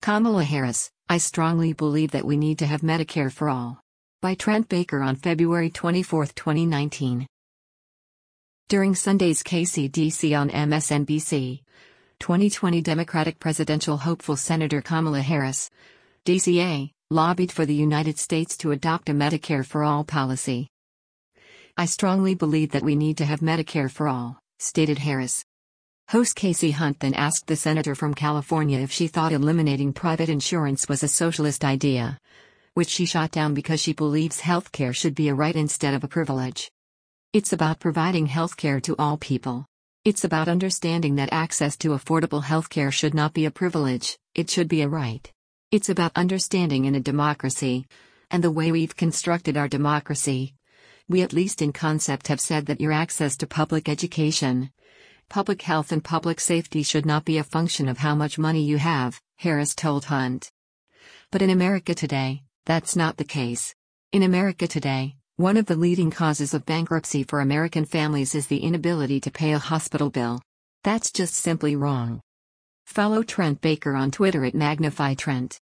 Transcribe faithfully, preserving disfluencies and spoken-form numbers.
Kamala Harris, I strongly believe that we need to have Medicare for all. By Trent Baker on February twenty-fourth, twenty nineteen. During Sunday's K C D C on M S N B C, twenty twenty Democratic presidential hopeful Senator Kamala Harris, D C A, lobbied for the United States to adopt a Medicare for all policy. I strongly believe that we need to have Medicare for all, stated Harris. Host Casey Hunt then asked the senator from California if she thought eliminating private insurance was a socialist idea, which she shot down because she believes healthcare should be a right instead of a privilege. It's about providing healthcare to all people. It's about understanding that access to affordable healthcare should not be a privilege, it should be a right. It's about understanding in a democracy, and the way we've constructed our democracy. We, at least in concept, have said that your access to public education, public health and public safety should not be a function of how much money you have, Harris told Hunt. But in America today, that's not the case. In America today, one of the leading causes of bankruptcy for American families is the inability to pay a hospital bill. That's just simply wrong. Follow Trent Baker on Twitter at Magnify Trent.